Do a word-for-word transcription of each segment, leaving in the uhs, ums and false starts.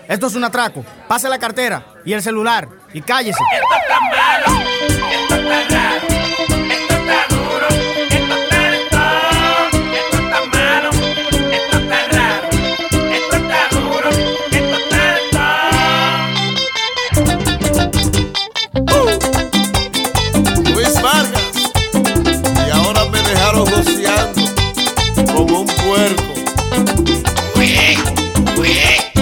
Esto es un atraco. Pase la cartera y el celular y cállese. Esto está malo, esto está raro, esto está duro, esto está lento, esto está malo, esto está raro, esto está duro, esto está lento. Uh. Luis Vargas. Y ahora me dejaron goceando como un puerco. Uy, uy.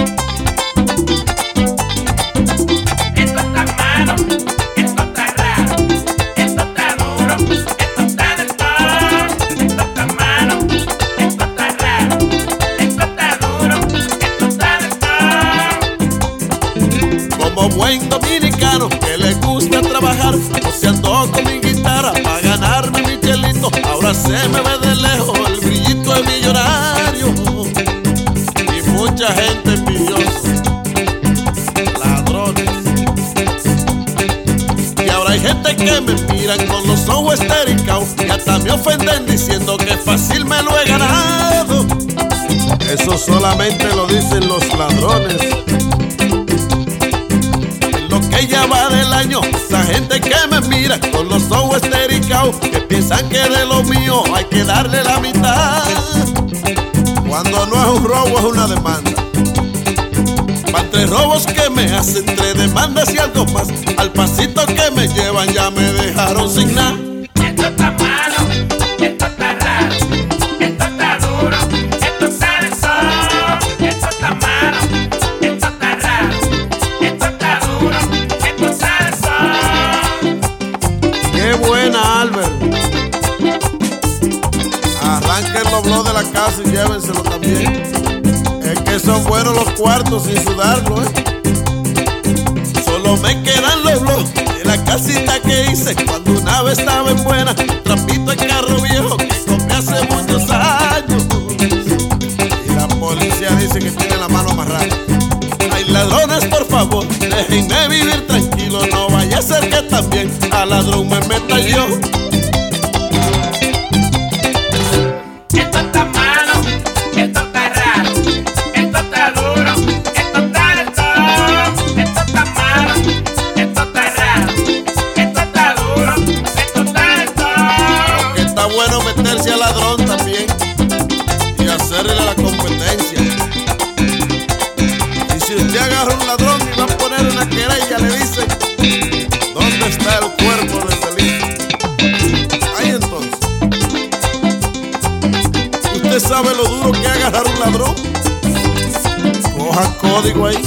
Como buen dominicano que le gusta trabajar, joseando con mi guitarra para ganarme mi chelito. Ahora se me ve de lejos el brillito de millonario y mucha gente envidiosa, ladrones. Y ahora hay gente que me miran con los ojos estericados y hasta me ofenden diciendo que fácil me lo he ganado. Eso solamente lo dicen los ladrones. Que ya va del año, esa gente que me mira con los ojos estericados, que piensan que de lo mío hay que darle la mitad. Cuando no es un robo es una demanda. Van tres robos que me hacen, tres demandas y algo más. Al pasito que me llevan ya me dejaron sin nada. Esto está malo, esto está raro, esto está duro, esto está lento, esto está malo, esto está raro, esto está duro. Qué buena, Albert. Arranquen los blogs de la casa y llévenselo también. Es que son buenos los cuartos sin sudarlo, ¿eh? Solo me quedan los blogs de la casita que hice cuando una vez estaba en buena. Un trapito en carro viejo que compré hace muchos años. Y la policía dice que tiene la mano amarrada. Ay, ladrones, por favor, déjenme vivir tranquilo. No vaya a ser que también al ladrón me meta yo. Esto está malo, esto está raro, esto está duro, esto está lento. Esto está malo, esto está raro, esto está duro, esto está lento. Porque está bueno meterse al ladrón también y hacerle la competencia. Si usted agarra un ladrón y va a poner una querella, le dice: ¿dónde está el cuerpo del delito? Ahí entonces, ¿usted sabe lo duro que es agarrar un ladrón? Coja código ahí.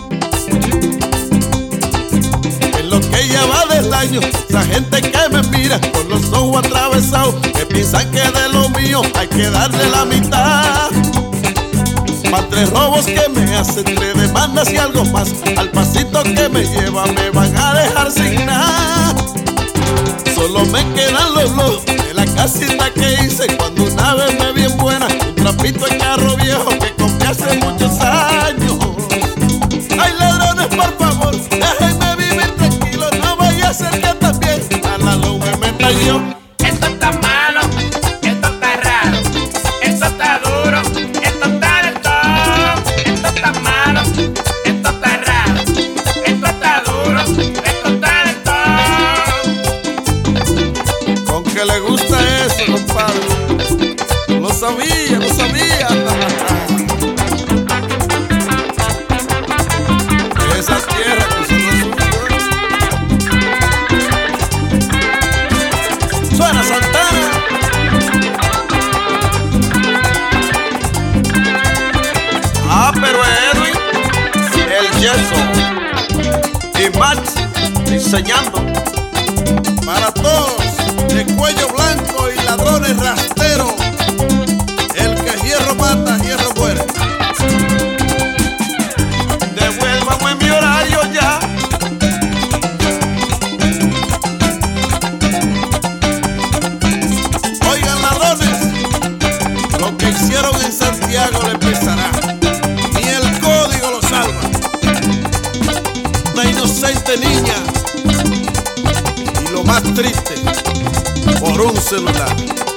En lo que ya va del año, esa gente que me mira con los ojos atravesados, que piensan que de lo mío hay que darle la mitad. Van tres robos que me hacen, tres demandas y algo más. Al pasito que me lleva me van a dejar sin nada. Solo me quedan los blogs de la casita que hice cuando una vez me vi en buena. Un trapito en carro viejo que compré hace muchos años. Ay, ladrones, por favor, déjenme vivir tranquilo. No vaya a ser que también a la luz me meta yo. Esto está malo, esto está raro, esto está duro, esto está lento. Esto está malo, esto está raro, esto está duro, esto está lento. Con que le gusta eso, compadre. Lo sabía, lo sabía. Esas tierras que son los suyos. Suena Santana. Ah, pero Edwin, el yeso y Max diseñando para todos, de cuello blanco y ladrones rasteros. El que hierro mata, hierro muere. Devuélvame mi horario ya. Oigan, ladrones, lo que hicieron en Santiago les pesará. Ni el código lo salva. Una inocente niña, y lo más triste, por un celular.